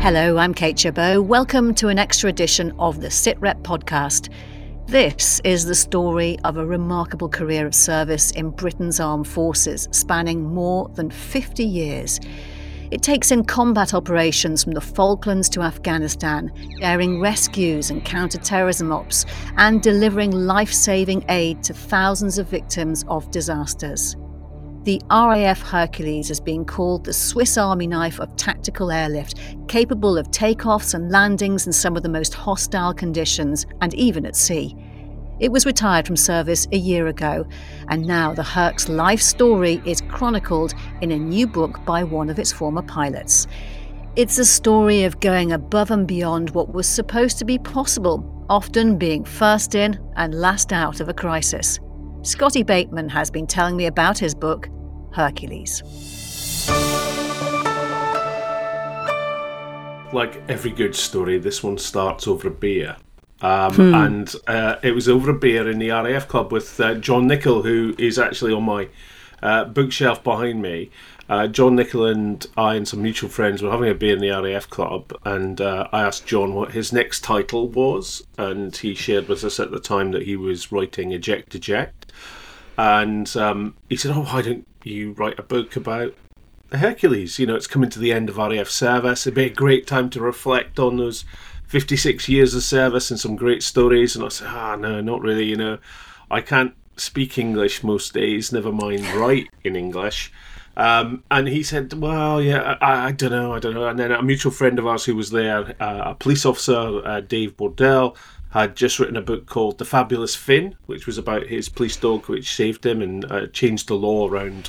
Hello, I'm Kate Chabot. Welcome to an extra edition of the SitRep podcast. This is the story of a remarkable career of service in Britain's armed forces, spanning more than 50 years. It takes in combat operations from the Falklands to Afghanistan, daring rescues and counter-terrorism ops, and delivering life-saving aid to thousands of victims of disasters. The RAF Hercules is being called the Swiss Army knife of tactical airlift, capable of takeoffs and landings in some of the most hostile conditions, and even at sea. It was retired from service a year ago, and now the Herc's life story is chronicled in a new book by one of its former pilots. It's a story of going above and beyond what was supposed to be possible, often being first in and last out of a crisis. Scotty Bateman has been telling me about his book, Hercules. Like every good story, this one starts over a beer. And it was over a beer in the RAF club with John Nichol, who is actually on my bookshelf behind me. John Nichol and I and some mutual friends were having a beer in the RAF club, and I asked John what his next title was, and he shared with us at the time that he was writing Eject. And he said, why don't you write a book about Hercules? You know, it's coming to the end of RAF service. It'd be a great time to reflect on those 56 years of service and some great stories. And I said, no, not really. You know, I can't speak English most days, never mind write in English. And he said, well, yeah, I don't know. And then a mutual friend of ours who was there, a police officer, Dave Bordell, had just written a book called The Fabulous Finn, which was about his police dog which saved him and changed the law around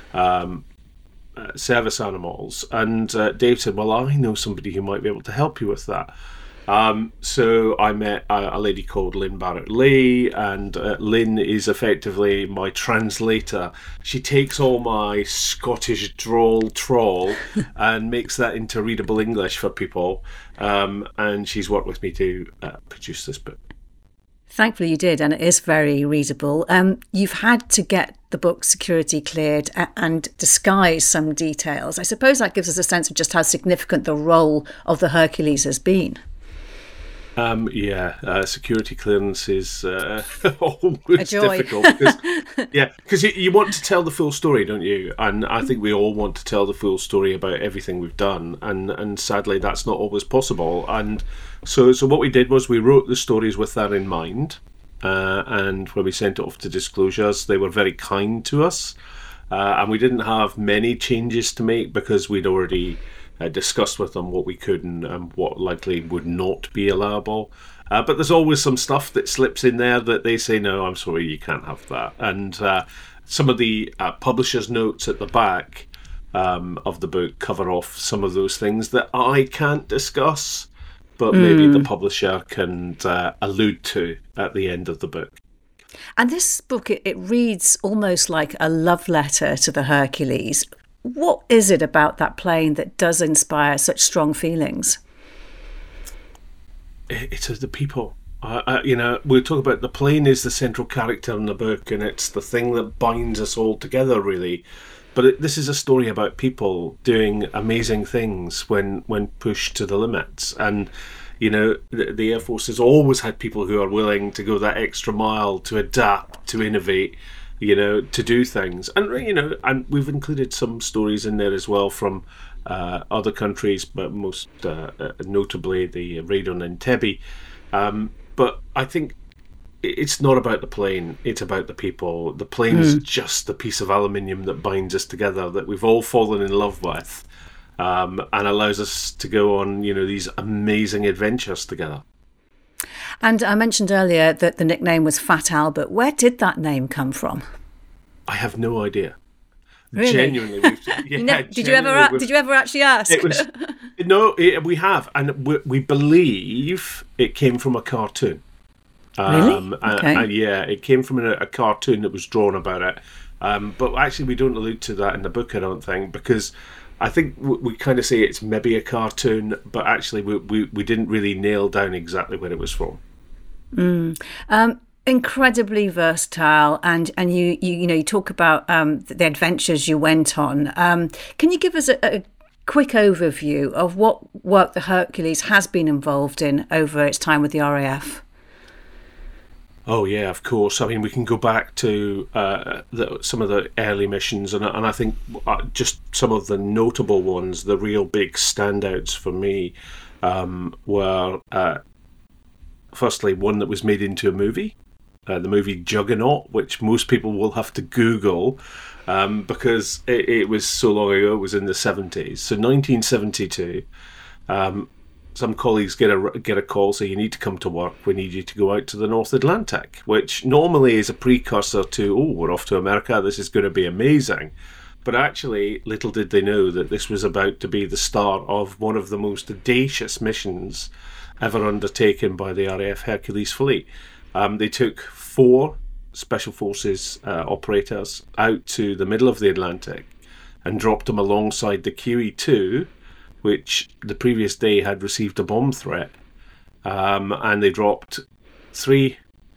service animals. And Dave said, well, I know somebody who might be able to help you with that. So I met a lady called Lynn Barrett-Lee, and Lynn is effectively my translator. She takes all my Scottish trawl and makes that into readable English for people. And she's worked with me to produce this book. Thankfully you did, and it is very readable. You've had to get the book security cleared and disguise some details. I suppose that gives us a sense of just how significant the role of the Hercules has been. Security clearance is always difficult because you want to tell the full story, don't you? And I think we all want to tell the full story about everything we've done, and sadly that's not always possible. And so what we did was we wrote the stories with that in mind, and when we sent it off to Disclosures, they were very kind to us, and we didn't have many changes to make because we'd already discussed with them what we could and what likely would not be allowable. But there's always some stuff that slips in there that they say, no, I'm sorry, you can't have that. And some of the publisher's notes at the back of the book cover off some of those things that I can't discuss, but maybe the publisher can allude to at the end of the book. And this book, it reads almost like a love letter to the Hercules. What is it about that plane that does inspire such strong feelings? It's the people. We'll talk about the plane is the central character in the book, and it's the thing that binds us all together, really. But this is a story about people doing amazing things when pushed to the limits. And, you know, the Air Force has always had people who are willing to go that extra mile, to adapt, to innovate, you know, to do things. And, you know, and we've included some stories in there as well from other countries, but most notably the raid on Entebbe. But I think it's not about the plane, it's about the people. The plane's just the piece of aluminium that binds us together, that we've all fallen in love with, and allows us to go on, you know, these amazing adventures together. And I mentioned earlier that the nickname was Fat Albert. Where did that name come from? I have no idea. Really? Genuinely. Did you ever actually ask? We have, and we believe it came from a cartoon. Really? Okay. It came from a cartoon that was drawn about it. But actually, we don't allude to that in the book, I don't think, because I think we kind of say it's maybe a cartoon, but actually we didn't really nail down exactly where it was from. Incredibly versatile, and you talk about the adventures you went on. Can you give us a quick overview of what work the Hercules has been involved in over its time with the RAF? Oh yeah, of course. I mean, we can go back to some of the early missions, and I think just some of the notable ones, the real big standouts for me, were firstly one that was made into a movie, the movie Juggernaut, which most people will have to Google because it was so long ago. It was in the 70s, so 1972. Some colleagues get a call, say, you need to come to work, we need you to go out to the North Atlantic, which normally is a precursor to, oh, we're off to America, this is going to be amazing. But actually, little did they know that this was about to be the start of one of the most audacious missions ever undertaken by the RAF Hercules fleet. They took 4 Special Forces operators out to the middle of the Atlantic and dropped them alongside the QE-2, which the previous day had received a bomb threat, and they dropped 3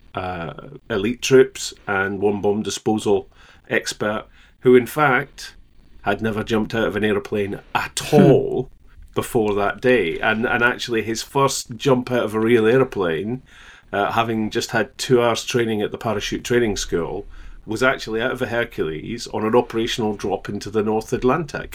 elite troops and 1 bomb disposal expert who in fact had never jumped out of an aeroplane at all before that day, and actually his first jump out of a real aeroplane, having just had 2 hours training at the parachute training school, was actually out of a Hercules on an operational drop into the North Atlantic.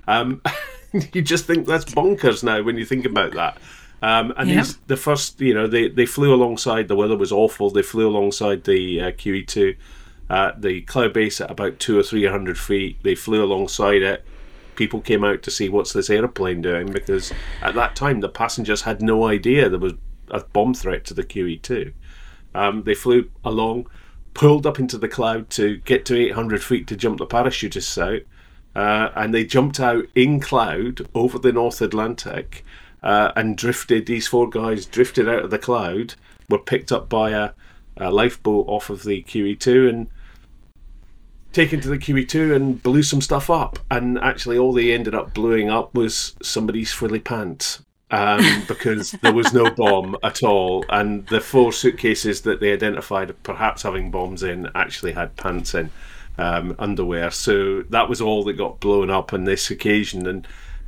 You just think that's bonkers now when you think about that. The first, they flew alongside, the weather was awful, they flew alongside the QE-2, the cloud base at about 200 or 300 feet. They flew alongside it. People came out to see what's this airplane doing, because at that time the passengers had no idea there was a bomb threat to the QE-2. They flew along, pulled up into the cloud to get to 800 feet to jump the parachutists out. And they jumped out in cloud over the North Atlantic and drifted. These 4 guys drifted out of the cloud, were picked up by a lifeboat off of the QE-2 and taken to the QE-2 and blew some stuff up. And actually all they ended up blowing up was somebody's frilly pants, because there was no bomb at all. And the 4 suitcases that they identified perhaps having bombs in actually had pants in. Underwear, so that was all that got blown up on this occasion, and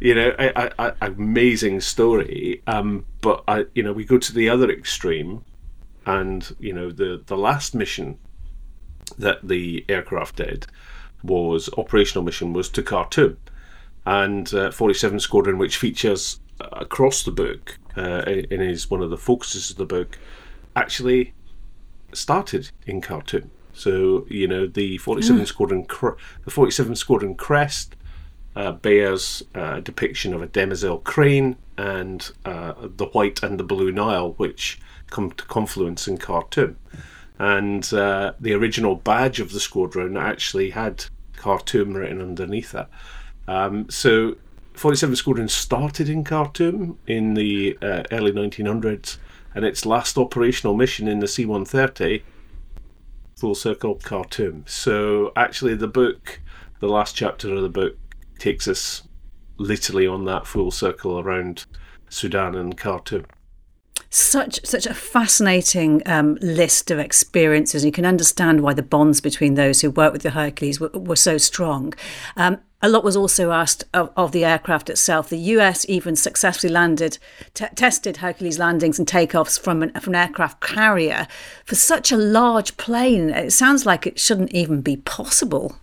amazing story. But we go to the other extreme, and the last mission that the aircraft did was operational mission was to Khartoum, and 47 Squadron, which features across the book and is one of the focuses of the book, actually started in Khartoum. So the 47 Squadron, the 47 Squadron crest bears a depiction of a Demoiselle crane and the white and the blue Nile, which come to confluence in Khartoum. And the original badge of the squadron actually had Khartoum written underneath it. So 47 Squadron started in Khartoum in the early 1900s, and its last operational mission in the C-130, full circle, Khartoum. So actually the last chapter of the book takes us literally on that full circle around Sudan and Khartoum. Such a fascinating list of experiences. You can understand why the bonds between those who worked with the Hercules were so strong. A lot was also asked of the aircraft itself. The US even successfully tested Hercules landings and takeoffs from an aircraft carrier. For such a large plane, it sounds like it shouldn't even be possible.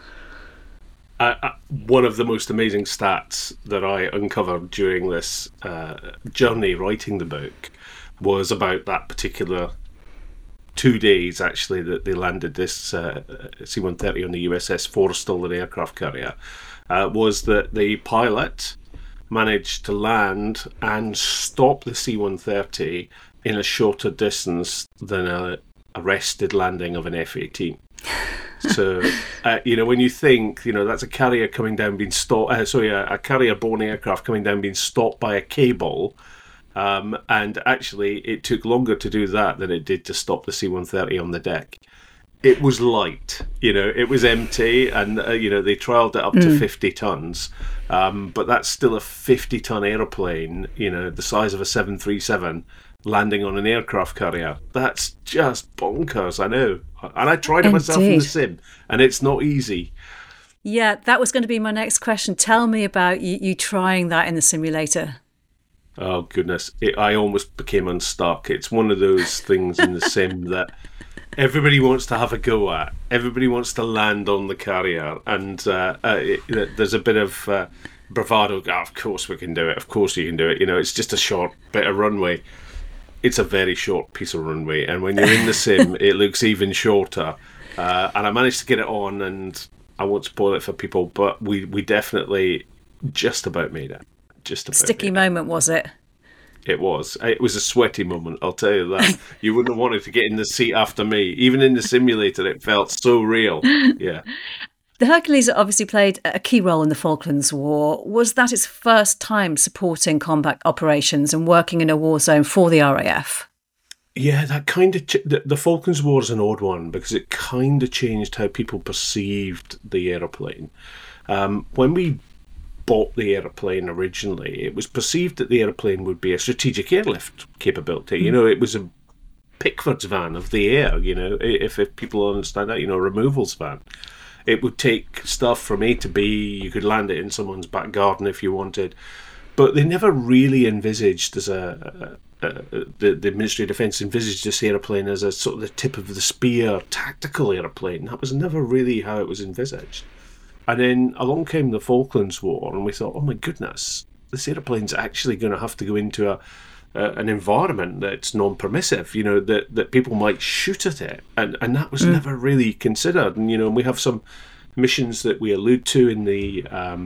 One of the most amazing stats that I uncovered during this journey writing the book was about that particular 2 days, actually, that they landed this C-130 on the USS Forrestal, an aircraft carrier, was that the pilot managed to land and stop the C-130 in a shorter distance than a arrested landing of an F-18. So, when you think, that's a carrier coming down being stopped, a carrier-borne aircraft coming down being stopped by a cable, and actually it took longer to do that than it did to stop the C-130 on the deck. It was light, it was empty, and, they trialled it up to 50 tons, but that's still a 50-ton aeroplane, the size of a 737, landing on an aircraft carrier. That's just bonkers, I know. And I tried it myself in the sim, and it's not easy. Yeah, that was going to be my next question. Tell me about you trying that in the simulator. Oh, goodness. I almost became unstuck. It's one of those things in the sim that everybody wants to have a go at. Everybody wants to land on the carrier. And there's a bit of bravado. Oh, of course we can do it. Of course you can do it. It's just a short bit of runway. It's a very short piece of runway. And when you're in the sim, it looks even shorter. And I managed to get it on, and I won't spoil it for people, but we definitely just about made it. Just about sticky moment, was it? It was. It was a sweaty moment, I'll tell you that. You wouldn't have wanted to get in the seat after me. Even in the simulator, it felt so real. Yeah. The Hercules obviously played a key role in the Falklands War. Was that its first time supporting combat operations and working in a war zone for the RAF? Yeah, that kind of... the Falklands War is an odd one because it kind of changed how people perceived the aeroplane. When we bought the aeroplane originally, it was perceived that the aeroplane would be a strategic airlift capability. It was a Pickford's van of the air, if people understand that, a removals van. It would take stuff from A to B. You could land it in someone's back garden if you wanted. But they never really envisaged the Ministry of Defence envisaged this aeroplane as a sort of the tip of the spear tactical aeroplane. That was never really how it was envisaged. And then along came the Falklands War, and we thought, oh my goodness, this aeroplane's actually going to have to go into an environment that's non-permissive, that people might shoot at it. And that was never really considered. And, we have some missions that we allude to in the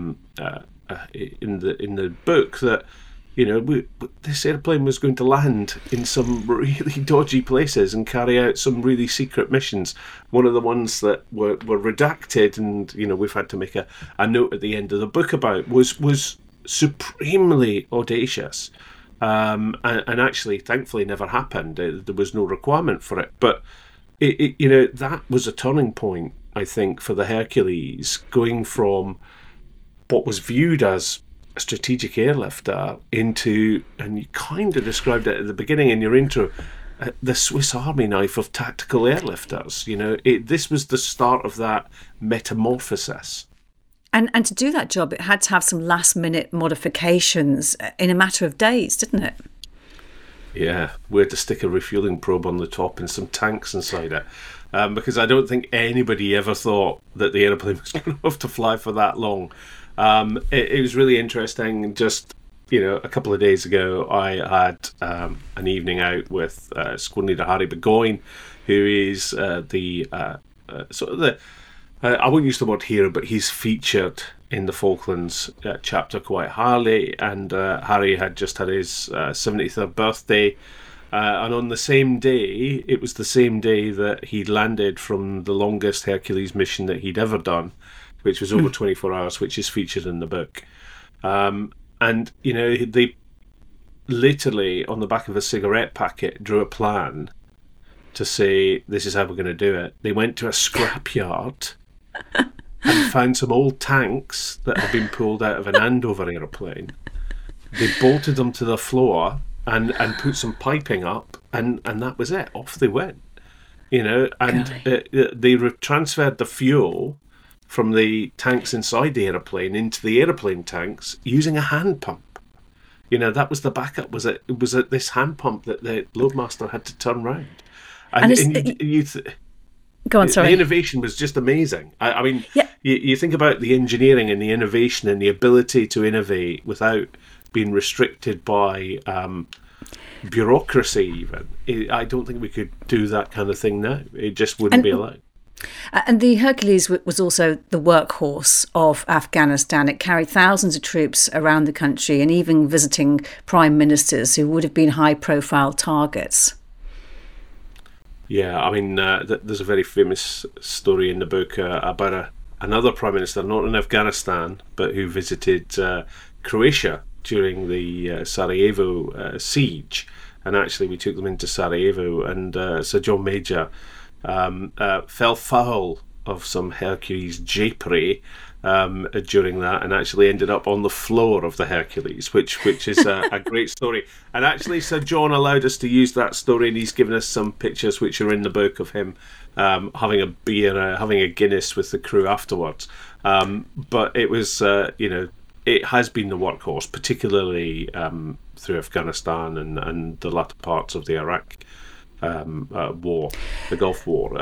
book that, this airplane was going to land in some really dodgy places and carry out some really secret missions. One of the ones that were redacted, and we've had to make a note at the end of the book about was supremely audacious, and actually, thankfully, never happened. There was no requirement for it, but that was a turning point, I think, for the Hercules, going from what was viewed as a strategic airlifter into, and you kind of described it at the beginning in your intro, the Swiss Army knife of tactical airlifters. This was the start of that metamorphosis. And to do that job, it had to have some last-minute modifications in a matter of days, didn't it? Yeah, we had to stick a refuelling probe on the top and some tanks inside it. Because I don't think anybody ever thought that the aeroplane was going to have to fly for that long. It was really interesting. Just, a couple of days ago, I had an evening out with Squadron Leader Harry Burgoyne, who is I won't use the word hero, but he's featured in the Falklands chapter quite highly. And Harry had just had his 73rd birthday. And on the same day, it was the same day that he landed from the longest Hercules mission that he'd ever done, which was over 24 hours, which is featured in the book. And, they literally, on the back of a cigarette packet, drew a plan to say, this is how we're going to do it. They went to a scrapyard and found some old tanks that had been pulled out of an Andover aeroplane. They bolted them to the floor and put some piping up, and that was it. Off they went. They transferred the fuel from the tanks inside the aeroplane into the aeroplane tanks using a hand pump. That was the backup. Was it this hand pump that the Loadmaster had to turn round? Go on, sorry. The innovation was just amazing. I mean, yeah. You think about the engineering and the innovation and the ability to innovate without being restricted by bureaucracy even. I don't think we could do that kind of thing now. It just wouldn't be allowed. And the Hercules was also the workhorse of Afghanistan. It carried thousands of troops around the country and even visiting prime ministers who would have been high-profile targets. Yeah, I mean, there's a very famous story in the book about another prime minister, not in Afghanistan, but who visited Croatia during the Sarajevo siege. And actually, we took them into Sarajevo, and Sir John Major fell foul of some Hercules japery during that, and actually ended up on the floor of the Hercules, which is a great story. And actually, Sir John allowed us to use that story, and he's given us some pictures which are in the book of him having a beer, having a Guinness with the crew afterwards. But it was, it has been the workhorse, particularly through Afghanistan and the latter parts of the Iraq war, the Gulf War.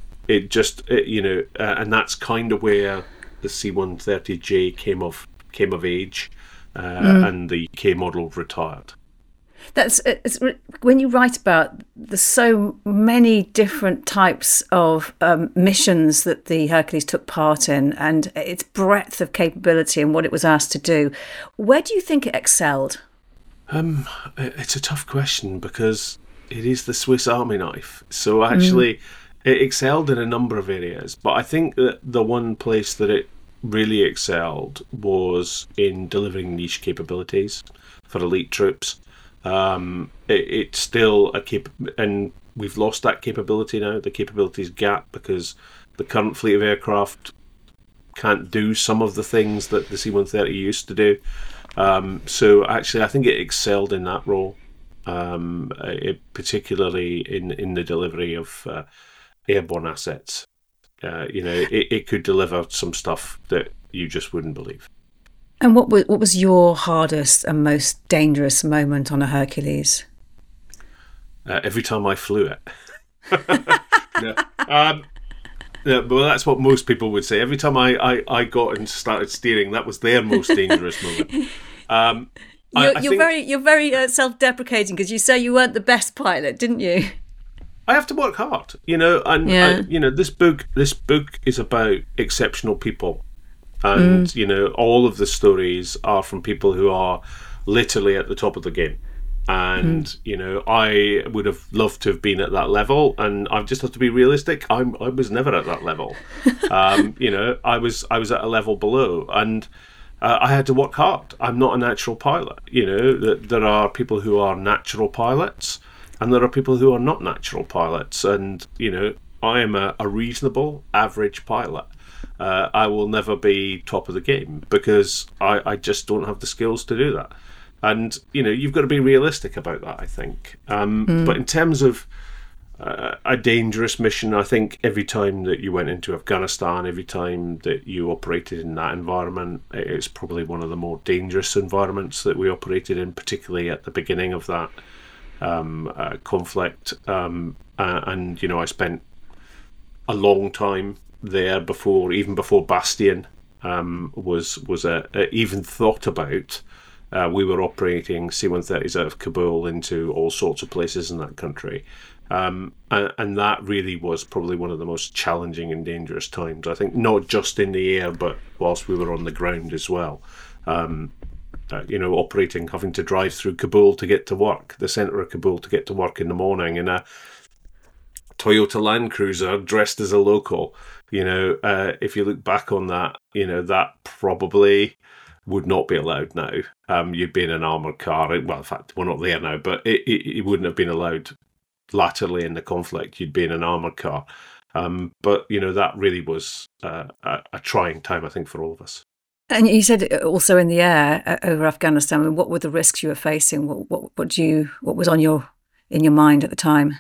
And that's kind of where the C-130J came of age, and the K model retired. It's when you write about the so many different types of missions that the Hercules took part in, and its breadth of capability and what it was asked to do. Where do you think it excelled? It's a tough question because it is the Swiss Army knife. So actually, it excelled in a number of areas, but I think that the one place that it really excelled was in delivering niche capabilities for elite troops. It's still and we've lost that capability now. The capabilities gap, because the current fleet of aircraft can't do some of the things that the C-130 used to do. So actually, I think it excelled in that role, particularly in the delivery of airborne assets. It could deliver some stuff that you just wouldn't believe. And what was your hardest and most dangerous moment on a Hercules? Every time I flew it. Well, that's what most people would say. Every time I got and started steering, that was their most dangerous moment. You're very self-deprecating, because you say you weren't the best pilot, didn't you? I have to work hard, this book is about exceptional people. And, all of the stories are from people who are literally at the top of the game. And, I would have loved to have been at that level. And I just have to be realistic. I was never at that level. I was at a level below. And I had to work hard. I'm not a natural pilot. There are people who are natural pilots, and there are people who are not natural pilots. And, I am a reasonable, average pilot. I will never be top of the game because I just don't have the skills to do that. And, you've got to be realistic about that, I think. But in terms of a dangerous mission, I think every time that you went into Afghanistan, every time that you operated in that environment, it's probably one of the more dangerous environments that we operated in, particularly at the beginning of that conflict. And, I spent a long time there even before Bastion was even thought about. We were operating C-130s out of Kabul into all sorts of places in that country, and that really was probably one of the most challenging and dangerous times. I think not just in the air, but whilst we were on the ground as well. Operating, having to drive through Kabul to get to work, the centre of Kabul to get to work in the morning, in a Toyota Land Cruiser dressed as a local. If you look back on that, that probably would not be allowed now. You'd be in an armoured car. Well, in fact, we're not there now, but it wouldn't have been allowed latterly in the conflict. You'd be in an armoured car. But, that really was a trying time, I think, for all of us. And you said also in the air over Afghanistan. I mean, what were the risks you were facing? What was in your mind at the time?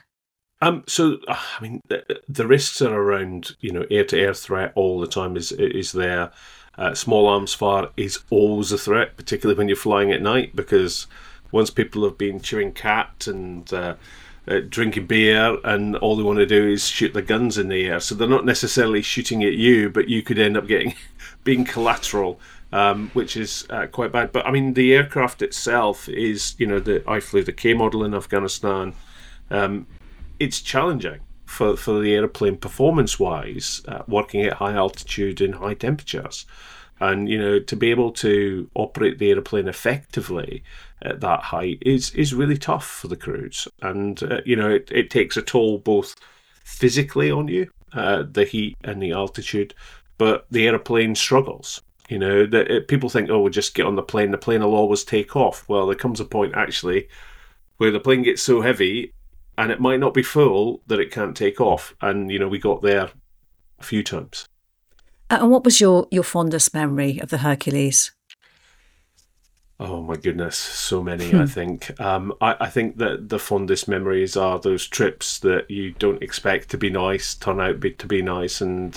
The risks are around, air-to-air threat all the time is there. Small arms fire is always a threat, particularly when you're flying at night, because once people have been chewing cat and drinking beer, and all they want to do is shoot the guns in the air. So they're not necessarily shooting at you, but you could end up being collateral, which is quite bad. But the aircraft itself is, I flew the K model in Afghanistan. It's challenging for the airplane performance-wise, working at high altitude and high temperatures. And, to be able to operate the airplane effectively at that height is really tough for the crews. And, it takes a toll both physically on you, the heat and the altitude, but the airplane struggles. People think, we'll just get on the plane will always take off. Well, there comes a point, actually, where the plane gets so heavy, and it might not be full, that it can't take off. And, we got there a few times. And what was your fondest memory of the Hercules? Oh my goodness, so many. I think I think that the fondest memories are those trips that you don't expect to be nice turn out to be nice, and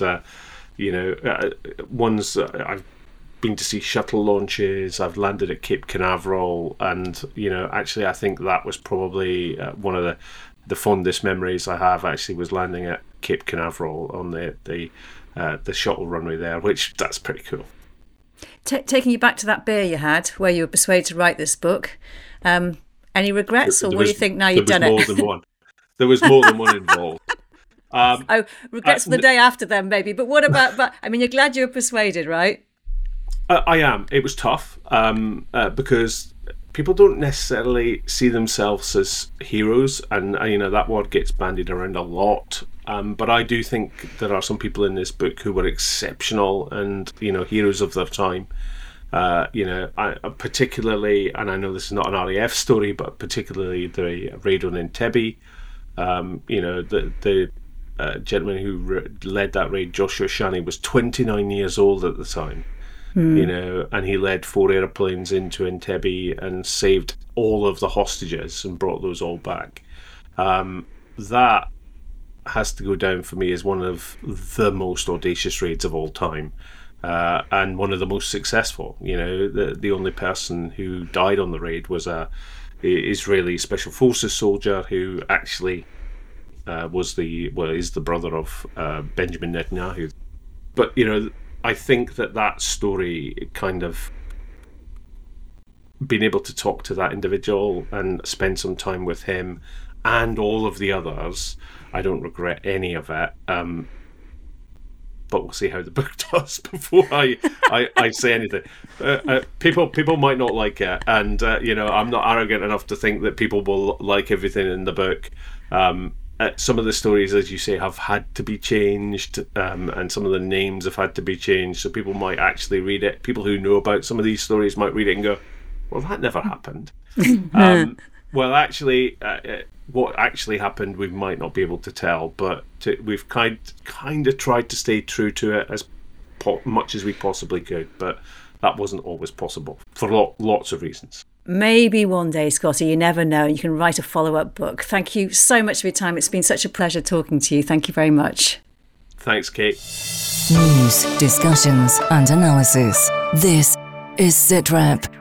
ones that I've been to see shuttle launches. I've landed at Cape Canaveral, and actually I think that was probably one of the fondest memories I have. Actually, was landing at Cape Canaveral on the shuttle runway there, which that's pretty cool. Taking you back to that beer you had, where you were persuaded to write this book, any regrets, or what do you think now you've done it? There was more than one. There was more than one involved. Regrets for the day after then, maybe. But what about? But I mean, you're glad you were persuaded, right? I am. It was tough because people don't necessarily see themselves as heroes, and that word gets bandied around a lot. But I do think there are some people in this book who were exceptional and heroes of their time. I particularly, and I know this is not an RAF story, but particularly the raid on Entebbe. The gentleman who led that raid, Joshua Shani, was 29 years old at the time. And he led 4 airplanes into Entebbe and saved all of the hostages and brought those all back. That has to go down for me as one of the most audacious raids of all time, and one of the most successful. The only person who died on the raid was a Israeli Special Forces soldier who actually is the brother of Benjamin Netanyahu. But I think that story kind of being able to talk to that individual and spend some time with him and all of the others, I don't regret any of it. But we'll see how the book does before I say anything. People might not like it, and I'm not arrogant enough to think that people will like everything in the book. Some of the stories, as you say, have had to be changed, and some of the names have had to be changed, so people might actually read it. People who know about some of these stories might read it and go, well, that never happened. Well, actually, what actually happened, we might not be able to tell, but we've kind of tried to stay true to it as much as we possibly could, but that wasn't always possible for lots of reasons. Maybe one day, Scotty, you never know. You can write a follow-up book. Thank you so much for your time. It's been such a pleasure talking to you. Thank you very much. Thanks, Kate. News, discussions and analysis. This is SITREP